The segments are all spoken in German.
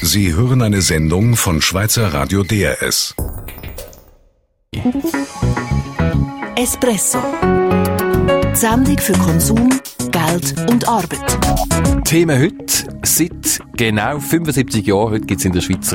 Sie hören eine Sendung von Schweizer Radio DRS. Espresso. Die Sendung für Konsum, Geld und Arbeit. Thema heute. Seit genau 75 Jahren heute gibt's in der Schweiz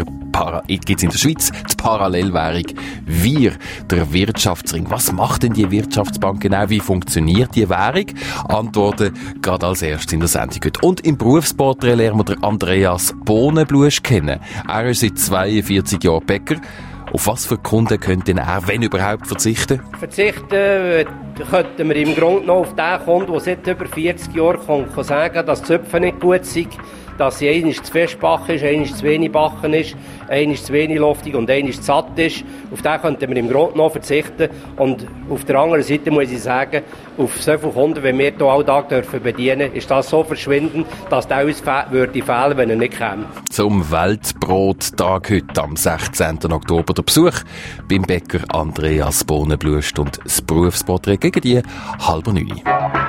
die Parallelwährung Wir, der Wirtschaftsring. Was macht denn die Wirtschaftsbank genau? Wie funktioniert die Währung? Antworten gerade als erstes in der Sendung heute. Und im Berufsporträt lernen wir den Andreas Bohnenblusch kennen. Er ist seit 42 Jahren Bäcker. Auf was für Kunden könnte er, wenn überhaupt, verzichten? Verzichten könnten wir im Grunde noch auf den Kunden, der seit über 40 Jahren kann sagen, dass die Zöpfe nicht gut sind, dass sie einmal zu fest backen ist, einmal zu wenig backen ist, einmal zu wenig luftig und einmal zu satt ist. Auf den könnten wir im Grunde noch verzichten. Und auf der anderen Seite muss ich sagen, auf so viele Kunden, wie wir hier alltag bedienen dürfen, ist das so verschwindend, dass der uns würde fehlen, wenn er nicht käme. Zum Weltbrottag heute am 16. Oktober der Besuch beim Bäcker Andreas Bohnenblusch und das Berufsporträt gegen die 8:30.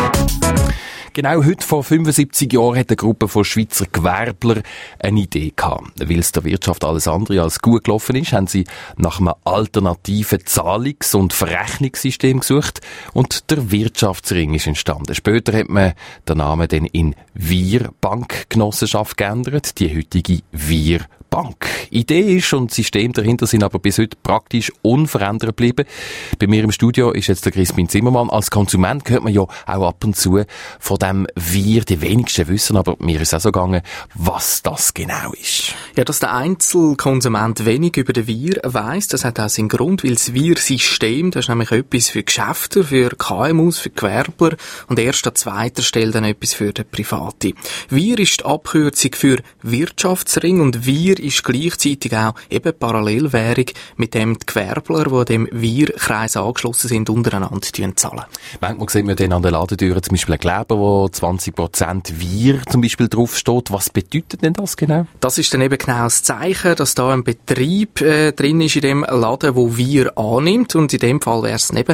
Genau heute vor 75 Jahren hat eine Gruppe von Schweizer Gewerbler eine Idee gehabt. Weil es der Wirtschaft alles andere als gut gelaufen ist, haben sie nach einem alternativen Zahlungs- und Verrechnungssystem gesucht und der Wirtschaftsring ist entstanden. Später hat man den Namen dann in Wir Bankgenossenschaft geändert, die heutige Wir Bank. Idee ist und System dahinter sind aber bis heute praktisch unverändert geblieben. Bei mir im Studio ist jetzt der Crispin Zimmermann. Als Konsument hört man ja auch ab und zu von dem Wir, die wenigsten wissen, aber mir ist auch so gegangen, was das genau ist. Ja, dass der Einzelkonsument wenig über den Wir weiss, das hat auch seinen Grund, weil das Wir-System, das ist nämlich etwas für Geschäfte, für KMUs, für Gewerbler und erst an zweiter Stelle dann etwas für den Private. Wir ist die Abkürzung für Wirtschaftsring und Wir ist gleichzeitig auch eben Parallelwährung, mit dem die Gewerbler, die dem Wir-Kreis angeschlossen sind, untereinander zahlen. Manchmal sieht man dann an den Ladentüren zum Beispiel einen Kleber, wo 20% Wir zum Beispiel draufsteht. Was bedeutet denn das genau? Das ist dann eben genau das Zeichen, dass da ein Betrieb drin ist in dem Laden, wo Wir annimmt. Und in dem Fall wäre es eben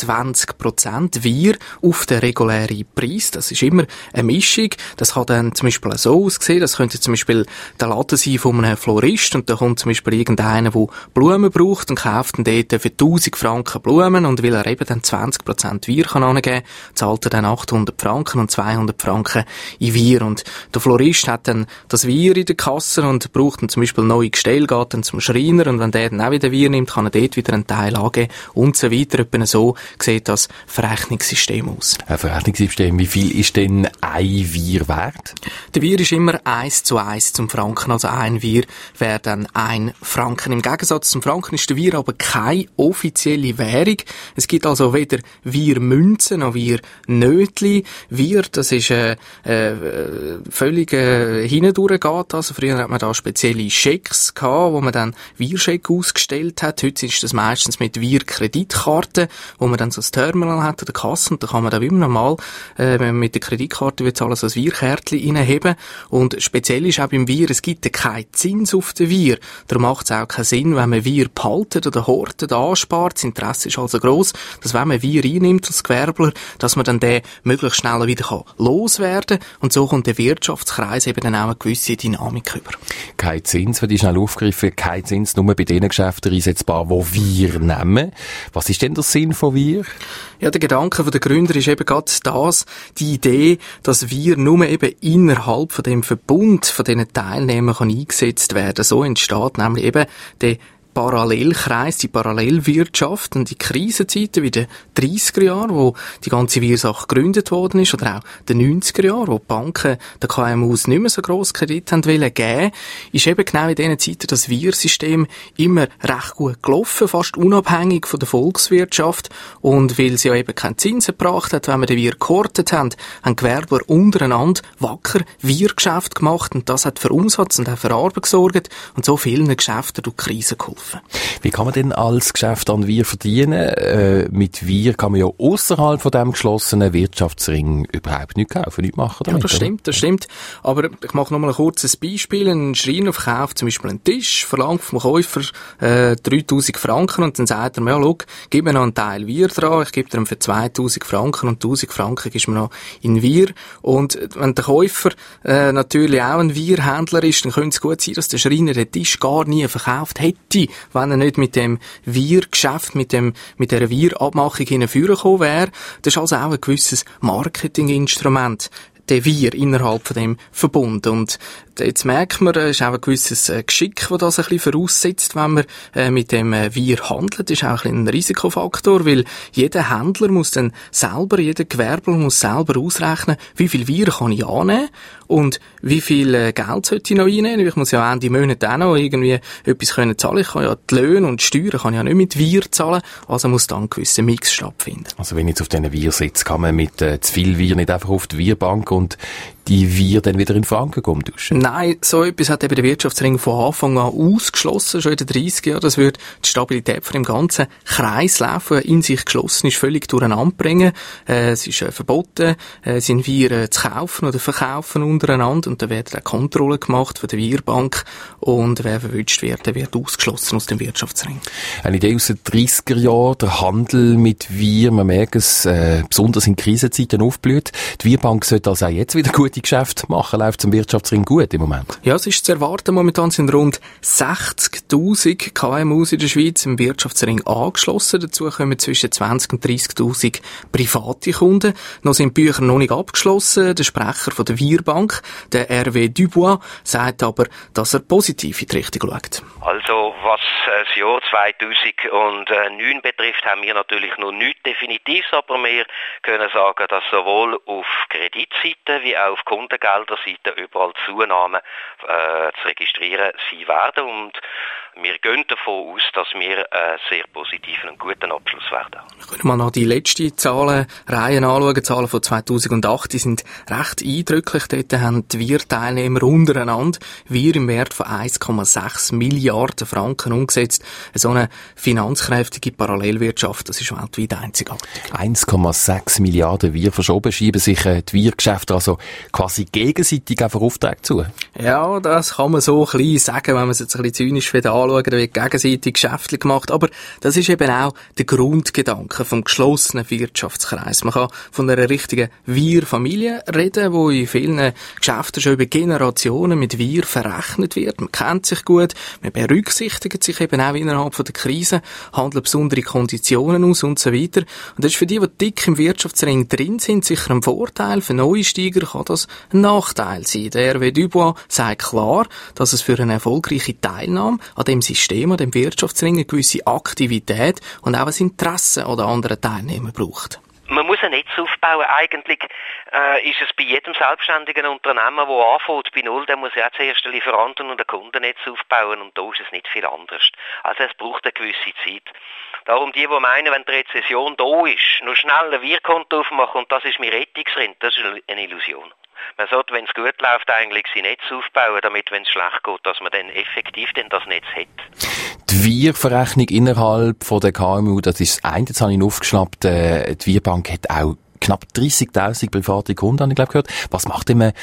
20% Wir auf den regulären Preis. Das ist immer eine Mischung. Das kann dann zum Beispiel so aussehen. Das könnte zum Beispiel der Laden sein von einem Florist und da kommt zum Beispiel irgendeiner, der Blumen braucht und kauft dann dort für 1000 Franken Blumen und weil er eben dann 20% Wir kann angeben, zahlt er dann 800 Franken und 200 Franken in Wir. Und der Florist hat dann das Wir in der Kasse und braucht dann zum Beispiel neue Gestelle, geht dann zum Schreiner und wenn der dann auch wieder Wir nimmt, kann er dort wieder einen Teil angeben und so weiter. Etwa so sieht das Verrechnungssystem aus. Ein Verrechnungssystem, wie viel ist denn ein Wir wert? Der Wir ist immer 1:1 zum Franken, also ein Wir wäre dann 1 Franken. Im Gegensatz zum Franken ist der Wir aber keine offizielle Währung. Es gibt also weder Wir Münzen noch Wir Nötli. Wir, das ist völlig hindurch geht. Also früher hat man da spezielle Schecks gehabt, wo man dann Wir-Scheck ausgestellt hat. Heute ist das meistens mit Wir-Kreditkarten, wo man dann so ein Terminal hat an der Kasse und da kann man da wie normal, wenn man mit der Kreditkarte will zahlen, so ein Wir-Kärtchen reinheben. Und speziell ist auch beim Wir, es gibt keinen Zins auf den Wir. Darum macht es auch keinen Sinn, wenn man Wir behaltet oder hortet, anspart. Das Interesse ist also gross, dass wenn man Wir einnimmt als Gewerbler, dass man dann den möglichst schnell wieder loswerden kann. Und so kommt der Wirtschaftskreis eben dann auch eine gewisse Dynamik über. Kein Zins, wenn die schnell aufgegriffen, kein Zins nur bei den Geschäften einsetzbar, wo Wir nehmen. Was ist denn der Sinn von Wir? Ja, der Gedanke der Gründer ist eben gerade das, die Idee, dass Wir nur eben innerhalb von dem Verbund von diesen Teilnehmern eingesetzt werden. So entsteht nämlich eben der Parallelkreis, die Parallelwirtschaft und die Krisenzeiten wie den 30er Jahren, wo die ganze Wir-Sache gegründet worden ist, oder auch den 90er Jahren, wo die Banken den KMUs nicht mehr so gross Kredit haben wollen geben, ist eben genau in diesen Zeiten das Wir-System immer recht gut gelaufen, fast unabhängig von der Volkswirtschaft. Und weil sie ja eben keinen Zins gebracht hat, wenn wir den Wir gehortet haben Gewerbler untereinander wacker Wir-Geschäft gemacht und das hat für Umsatz und auch für Arbeit gesorgt und so vielen Geschäften durch die Krise geholfen. helfen. Wie kann man denn als Geschäft an Wir verdienen? Mit Wir kann man ja ausserhalb von dem geschlossenen Wirtschaftsring überhaupt nichts kaufen, nichts machen damit. Ja, das stimmt. Aber ich mache noch mal ein kurzes Beispiel. Ein Schreiner verkauft zum Beispiel einen Tisch, verlangt vom Käufer 3'000 Franken und dann sagt er mir, ja, schau, gib mir noch einen Teil Wir dran, ich gebe dir für 2'000 Franken und 1'000 Franken gibst mir noch in Wir. Und wenn der Käufer natürlich auch ein Wir-Händler ist, dann könnte es gut sein, dass der Schreiner den Tisch gar nie verkauft hätte, wenn er nicht mit dem Wir-Geschäft, mit dieser Wir-Abmachung hineinführen wäre. Das ist also auch ein gewisses Marketinginstrument, der Wir innerhalb von dem Verbund. Und jetzt merkt man, es ist auch ein gewisses Geschick, das das ein bisschen voraussetzt, wenn man mit dem Wir handelt. Das ist auch ein bisschen ein Risikofaktor, weil jeder Händler muss dann selber, jeder Gewerbler muss selber ausrechnen, wie viel Wir kann ich annehmen und wie viel Geld sollte ich noch einnehmen. Ich muss ja Ende Monat auch noch irgendwie etwas können zahlen. Ich kann ja die Löhne und die Steuern kann ich ja nicht mit Wir zahlen, also muss dann ein gewisser Mix stattfinden. Also wenn ich jetzt auf diesen Wir sitze, kann man mit zu viel Wir nicht einfach auf die Wir-Bank und die Wir dann wieder in Franken umtauschen? Nein, so etwas hat eben der Wirtschaftsring von Anfang an ausgeschlossen, schon in den 30 Jahren. Das würde die Stabilität von dem ganzen Kreislauf, der in sich geschlossen ist, völlig durcheinander bringen. Es ist verboten, sind Wir zu kaufen oder verkaufen untereinander und dann werden auch Kontrollen gemacht von der Wir-Bank und wer verwünscht wird, der wird ausgeschlossen aus dem Wirtschaftsring. Eine Idee aus den 30er Jahren, der Handel mit Wir, man merkt es, besonders in Krisenzeiten aufblüht. Die Wir-Bank sollte also auch jetzt wieder gute Geschäfte machen, läuft zum Wirtschaftsring gut im Moment? Ja, es ist zu erwarten. Momentan sind rund 60'000 KMUs in der Schweiz im Wirtschaftsring angeschlossen. Dazu kommen zwischen 20' und 30'000 private Kunden. Noch sind die Bücher noch nicht abgeschlossen. Der Sprecher von der Wir-Bank, der Hervé Dubois, sagt aber, dass er positiv in die Richtung schaut. Also, was das Jahr 2009 betrifft, haben wir natürlich noch nichts Definitives, aber wir können sagen, dass sowohl auf Kreditseite wie auch auf Kundengelderseite überall Zunahmen zu registrieren sein werden und wir gehen davon aus, dass wir einen sehr positiven und guten Abschluss werden. Wir können mal noch die letzten Zahlenreihen anschauen. Die Zahlen von 2008, die sind recht eindrücklich. Dort haben die Wir-Teilnehmer untereinander Wir im Wert von 1,6 Milliarden Franken umgesetzt. So eine finanzkräftige Parallelwirtschaft, das ist weltweit einzigartig. 1,6 Milliarden Wir verschoben, schieben sich die Wir-Geschäfte also quasi gegenseitig einfach Aufträge zu? Ja, das kann man so ein bisschen sagen, wenn man es jetzt ein bisschen zynisch wieder anschauen, da wird gegenseitig Geschäfte gemacht, aber das ist eben auch der Grundgedanke vom geschlossenen Wirtschaftskreis. Man kann von einer richtigen Wir-Familie reden, wo in vielen Geschäften schon über Generationen mit Wir verrechnet wird. Man kennt sich gut, man berücksichtigt sich eben auch innerhalb von der Krise, handelt besondere Konditionen aus und so weiter. Und das ist für die dick im Wirtschaftsring drin sind, sicher ein Vorteil. Für Neueinsteiger kann das ein Nachteil sein. Der Hervé Dubois sagt klar, dass es für eine erfolgreiche Teilnahme an dem System, an dem Wirtschaftsring eine gewisse Aktivität und auch ein Interesse an den anderen Teilnehmern braucht. Man muss ein Netz aufbauen. Eigentlich ist es bei jedem selbstständigen Unternehmer, der anfängt bei Null, der muss ja zuerst einen Lieferanten und ein Kundennetz aufbauen und da ist es nicht viel anders. Also es braucht eine gewisse Zeit. Darum die meinen, wenn die Rezession da ist, noch schnell ein Wir-Konto aufmachen und das ist mein Rettungsrind, das ist eine Illusion. Man sollte, wenn es gut läuft, eigentlich sein Netz aufbauen, damit, wenn es schlecht geht, dass man dann effektiv das Netz hat. Die Wir-Verrechnung innerhalb von der KMU, das ist das eine, jetzt habe ich aufgeschnappt, die Wir-Bank hat auch knapp 30'000 private Kunden, habe ich gehört. Was macht man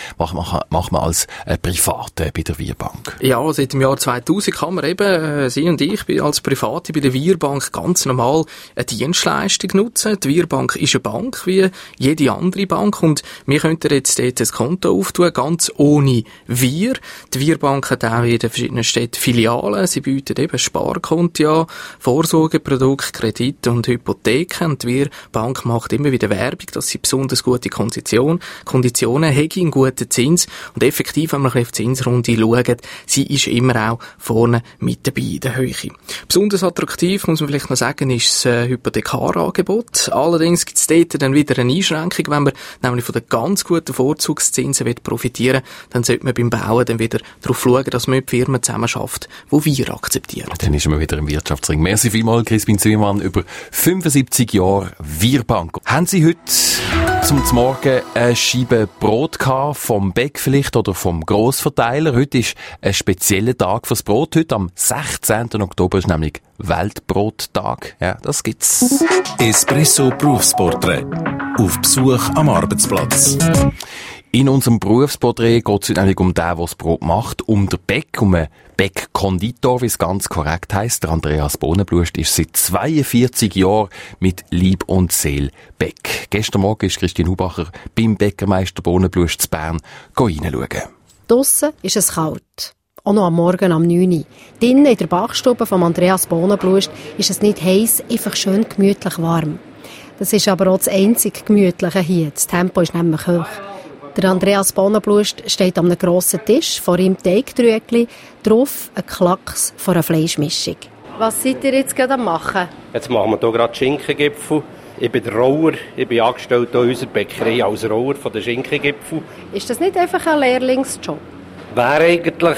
als Private bei der Wir-Bank? Ja, seit dem Jahr 2000 kann man eben, Sie und ich als Private bei der Wir-Bank ganz normal eine Dienstleistung nutzen. Die Wir-Bank ist eine Bank wie jede andere Bank und wir könnten jetzt dort ein Konto auftun, ganz ohne Wir. Die Wir-Bank hat auch in den verschiedenen Städten Filialen. Sie bieten eben Sparkonten an, Vorsorgeprodukte, Kredite und Hypotheken. Und die Wir-Bank macht immer wieder Werbung, dass sie besonders gute Konditionen haben, einen guten Zins und effektiv, wenn man auf die Zinsrunde schaut, sie ist immer auch vorne mit dabei in der Höhe. Besonders attraktiv, muss man vielleicht noch sagen, ist das Hypothekarangebot. Allerdings gibt es dort dann wieder eine Einschränkung, wenn man nämlich von den ganz guten Vorzugszinsen profitieren will, dann sollte man beim Bauen dann wieder darauf schauen, dass man mit Firmen zusammen schafft, die wir akzeptieren. Dann ist man wieder im Wirtschaftsring. Merci vielmals, Crispin Zimmermann, über 75 Jahre Wir-Bank. Haben Sie heute zum Morgen eine Scheibe Brot vom Bäck vielleicht oder vom Grossverteiler. Heute ist ein spezieller Tag fürs Brot. Heute am 16. Oktober ist nämlich Weltbrottag. Ja, das gibt's. Espresso Berufsporträt. Auf Besuch am Arbeitsplatz. In unserem Berufsporträt geht es nämlich um den, der das Brot macht, um den Bäck, um einen Bäckkonditor, wie es ganz korrekt heisst. Der Andreas Bohnenblust ist seit 42 Jahren mit Lieb und Seele Bäck. Gestern Morgen ist Christine Hubacher beim Bäckermeister Bohnenblust zu Bern reinschauen. Draussen ist es kalt. Auch noch am Morgen am 9 Uhr. Drinnen in der Backstube von Andreas Bohnenblust ist es nicht heiß, einfach schön gemütlich warm. Das ist aber auch das einzige Gemütliche hier. Das Tempo ist nämlich hoch. Der Andreas Bohnenblust steht an einem grossen Tisch, vor ihm Teigtrügli, drauf ein Klacks von einer Fleischmischung. Was seid ihr jetzt gerade am machen? Jetzt machen wir hier gerade Schinkengipfel. Ich bin der Roller, ich bin angestellt in unserer Bäckerei als Roller von den Schinkengipfel. Ist das nicht einfach ein Lehrlingsjob? Wäre eigentlich,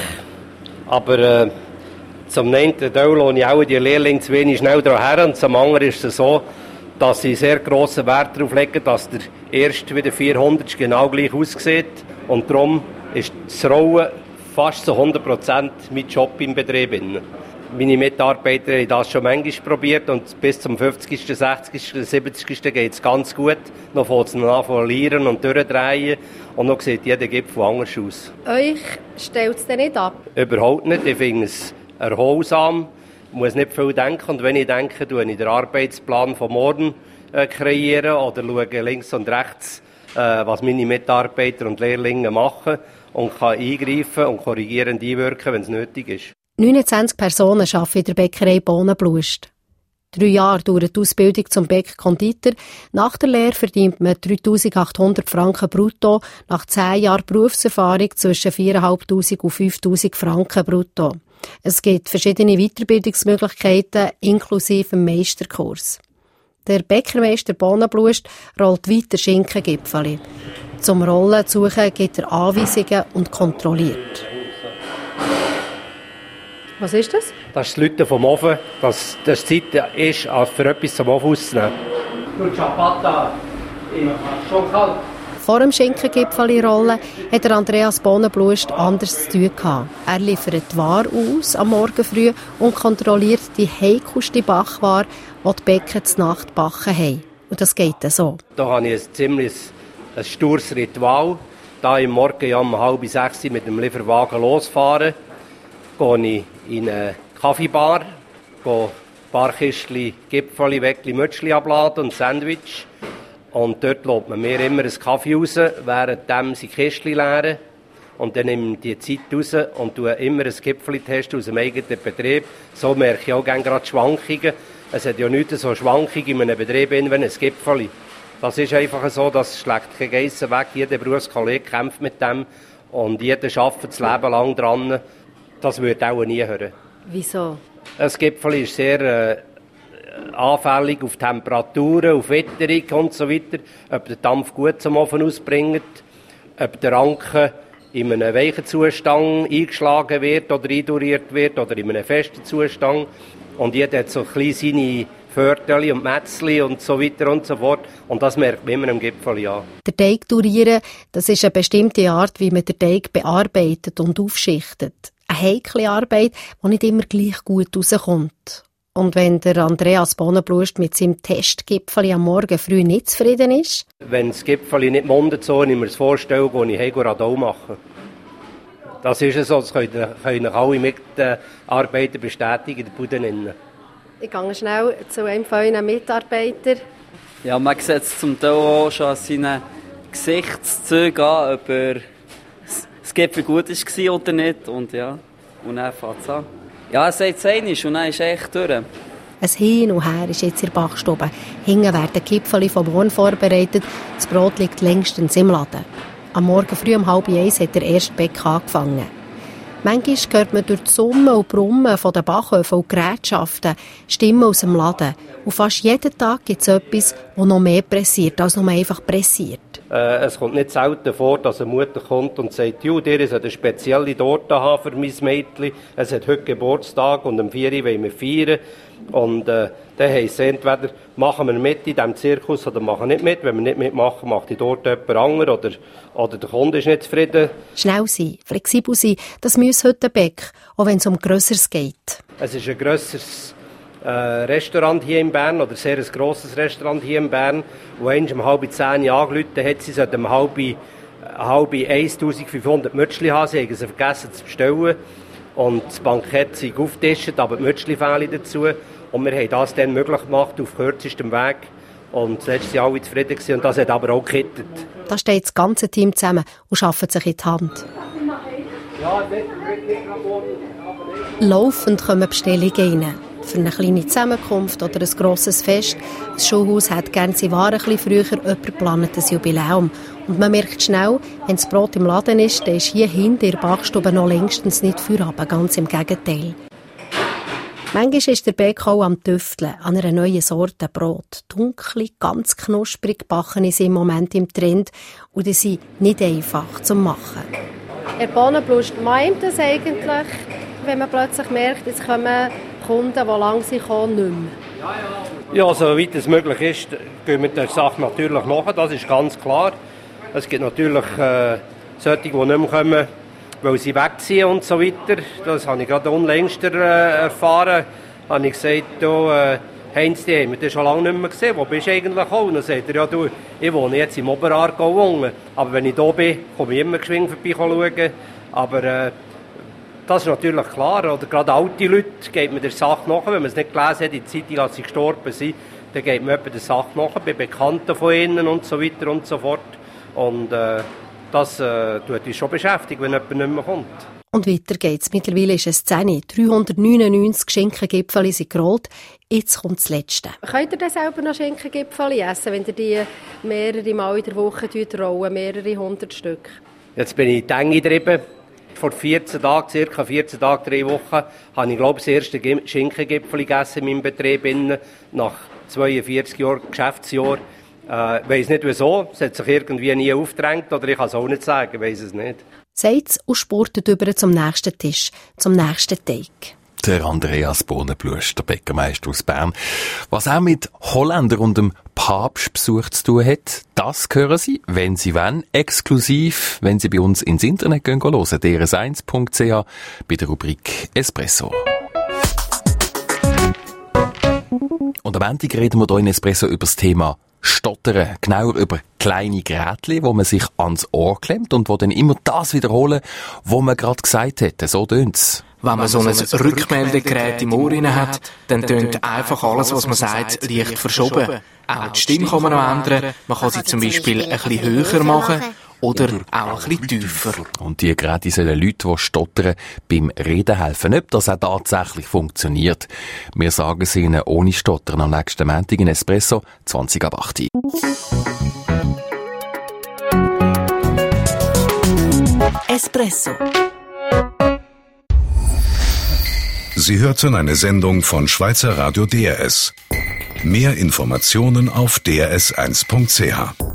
aber zum einen Teil lohne ich auch die Lehrlinge zu wenig schnell daher und zum anderen ist es so, dass sie sehr grossen Wert darauf legen, dass der erste wie der 400 genau gleich aussieht. Und darum ist das Rollen fast zu 100% mein Job im Betrieb. Meine Mitarbeiter haben das schon manchmal probiert und bis zum 50., 60., 70. geht es ganz gut. Noch fängt es an zu verlieren und durchdrehen und noch sieht jeder Gipfel anders aus. Euch stellt es denn nicht ab? Überhaupt nicht. Ich finde es erholsam. Ich muss nicht viel denken und wenn ich denke, tue ich den Arbeitsplan von morgen kreieren oder schaue links und rechts, was meine Mitarbeiter und Lehrlinge machen und kann eingreifen und korrigierend einwirken, wenn es nötig ist. 29 Personen arbeiten in der Bäckerei Bohnenblust. 3 Jahre dauert die Ausbildung zum Bäckkonditor. Nach der Lehre verdient man 3'800 Franken brutto, nach 10 Jahren Berufserfahrung zwischen 4'500 und 5'000 Franken brutto. Es gibt verschiedene Weiterbildungsmöglichkeiten, inklusive dem Meisterkurs. Der Bäckermeister Bohnenblust rollt weiter Schinkengipfeli. Zum Rollen zu suchen gibt er Anweisungen und kontrolliert. Was ist das? Das ist das Läuten vom Ofen, dass das Zeit ist, für etwas zum Ofen auszunehmen. Und Ciabatta, schon kalt. Vor dem Schinkengipfeli-Rollen hat der Andreas Bohnenblust anders zu tun gehabt. Er liefert die Ware aus am Morgen früh und kontrolliert die heikelste Backware, die die Bäcker zur Nacht gebacken haben. Und das geht dann so. Da habe ich ein ziemlich stures Ritual. Da ich morgen um 5:30 mit dem Lieferwagen losfahre, gehe ich in eine Kaffeebar, gehe ein paar Kistchen Gipfeli, Weckli, Mützli abladen und Sandwich. Und dort lässt man mir immer einen Kaffee raus, während sie Kistchen leeren. Und dann nehme ich die Zeit raus und tue immer ein Gipfeli-Test aus dem eigenen Betrieb. So merke ich auch gerade Schwankungen. Es hat ja nichts so Schwankungen in einem Betrieb wie ein Gipfeli. Das ist einfach so, das schlägt kein Geissen weg. Jeder Berufskollege kämpft mit dem und jeder arbeitet das Leben lang dran. Das würde auch nie hören. Wieso? Ein Gipfeli ist sehr anfällig auf Temperaturen, auf Witterung und so weiter. Ob der Dampf gut zum Ofen ausbringt, ob der Anken in einem weichen Zustand eingeschlagen wird oder einduriert wird oder in einem festen Zustand. Und jeder hat so ein bisschen seine Viertel und Mätzli und so weiter und so fort. Und das merkt man immer im Gipfeli an. Der Teig durieren, das ist eine bestimmte Art, wie man den Teig bearbeitet und aufschichtet. Eine heikle Arbeit, die nicht immer gleich gut rauskommt. Und wenn der Andreas Bohnenblust mit seinem Testgipfeli am Morgen früh nicht zufrieden ist? Wenn das Gipfeli nicht mundet, so ich mir das vorstelle, gehe ich heim Radau machen. Das ist so, das können alle Mitarbeiter bestätigen in der Bude. Ich gehe schnell zu einem von euren Mitarbeitern. Ja, man sieht es zum Teil auch schon an seinen Gesichtszügen an, ob das Gipfel gut war oder nicht. Und ja, und dann fängt es an. Ja, er sagt es einmal und dann ist es echt durch. Ein Hin und Her ist jetzt in der Backstube. Hinten werden Gipfeli vom Morgen vorbereitet. Das Brot liegt längstens im Laden. Am Morgen früh um 12:30 hat der erste Bäck angefangen. Manchmal hört man durch die Summen und Brummen von den Backöfen und Gerätschaften Stimmen aus dem Laden. Und fast jeden Tag gibt es etwas, das noch mehr pressiert, als nur einfach pressiert. Es kommt nicht selten vor, dass eine Mutter kommt und sagt, «Ju, dir ist eine spezielle Torte haben für mein Mädchen. Es hat heute Geburtstag und am 4 Uhr wollen wir feiern.» Und dann heisst es entweder, machen wir mit in diesem Zirkus oder machen nicht mit. Wenn wir nicht mitmachen, macht die Torte jemand anderes oder der Kunde ist nicht zufrieden. Schnell sein, flexibel sein, das muss heute Beck, auch wenn es um Grösseres geht. Es ist ein grösseres Restaurant hier in Bern, oder sehr ein grosses Restaurant hier in Bern, wo einst um 9:30 angerufen hat, sie sollten um 1500 Mützli haben, sie haben sie vergessen zu bestellen. Und das Bankett sei aufgetischt, aber die Mützli fehlen dazu. Und wir haben das dann möglich gemacht, auf kürzestem Weg. Und zuletzt waren alle zufrieden gewesen, und das hat aber auch gekittet. Da steht das ganze Team zusammen und arbeitet sich in die Hand. Laufend kommen Bestellungen rein. Für eine kleine Zusammenkunft oder ein grosses Fest. Das Schulhaus hat gerne seine Waren ein bisschen früher, jemand geplant ein Jubiläum. Und man merkt schnell, wenn das Brot im Laden ist, dann ist hier hinten in der Backstube noch längstens nicht Feierabend, ganz im Gegenteil. Manchmal ist der Bäck auch am Tüfteln an einer neuen Sorte Brot. Dunkel, ganz knusprig gebacken ist im Moment im Trend und die sind nicht einfach zu machen. Herr Bohnenblust, meint das eigentlich, wenn man plötzlich merkt, jetzt kommen Kunden, die lange kommen, nicht mehr? Ja, soweit es möglich ist, gehen wir der Sache natürlich nach, das ist ganz klar. Es gibt natürlich solche, die nicht mehr kommen, weil sie wegziehen und so weiter. Das habe ich gerade unlängst erfahren. Da habe ich gesagt, Heinz, die haben wir schon lange nicht mehr gesehen. Wo bist du eigentlich auch? Und dann sagt er, ja du, ich wohne jetzt im Oberaargau unten. Aber wenn ich hier bin, komme ich immer geschwind vorbei schauen. Aber das ist natürlich klar. Oder gerade alte Leute geht man der Sache nach. Wenn man es nicht gelesen hat, in der Zeitung, als sie gestorben sind, dann geht man der Sache nach, bei Bekannten von ihnen und so weiter und so fort. Und das tut uns schon beschäftigt, wenn jemand nicht mehr kommt. Und weiter geht's. Mittlerweile ist es 10. 399 Schinkengipfeli sind gerollt. Jetzt kommt das Letzte. Könnt ihr denn selber noch Schinkengipfeli essen, wenn ihr die mehrere Mal in der Woche rollen, mehrere 100 Stück? Jetzt bin ich in die Enge getrieben. Vor 14 Tagen, circa 14 Tage, 3 Wochen, habe ich, glaube ich, das erste Schinkengipfeli gegessen in meinem Betrieb. Nach 42 Jahren Geschäftsjahr. Ich weiss nicht wieso, es hat sich irgendwie nie aufgedrängt, oder ich kann es auch nicht sagen, ich weiss es nicht. Sagt's und spurtet über zum nächsten Tisch, zum nächsten Teig. Der Andreas Bohnenblust, der Bäckermeister aus Bern. Was auch mit Holländer und dem Papstbesuch zu tun hat, das hören Sie, wenn Sie wollen, exklusiv, wenn Sie bei uns ins Internet gehen hören, drs1.ch, bei der Rubrik Espresso. Und am Ende reden wir hier in Espresso über das Thema Stottern, genauer über kleine Gerätchen, wo man sich ans Ohr klemmt und wo dann immer das wiederholen, was man gerade gesagt hat. So tönt's. Wenn man so ein Rückmeldegerät im Ohr hat, dann tönt einfach alles, was man sagt, leicht verschoben. Auch die Stimme kann man noch ändern. Man kann sie zum Beispiel ein bisschen höher machen oder auch ein bisschen tiefer. Und die Geräte sollen Leuten, die stottern, beim Reden helfen. Ob das auch tatsächlich funktioniert. Wir sagen es Ihnen ohne Stottern am nächsten Montag in Espresso 20:08. Espresso. Sie hörten eine Sendung von Schweizer Radio DRS. Mehr Informationen auf drs1.ch.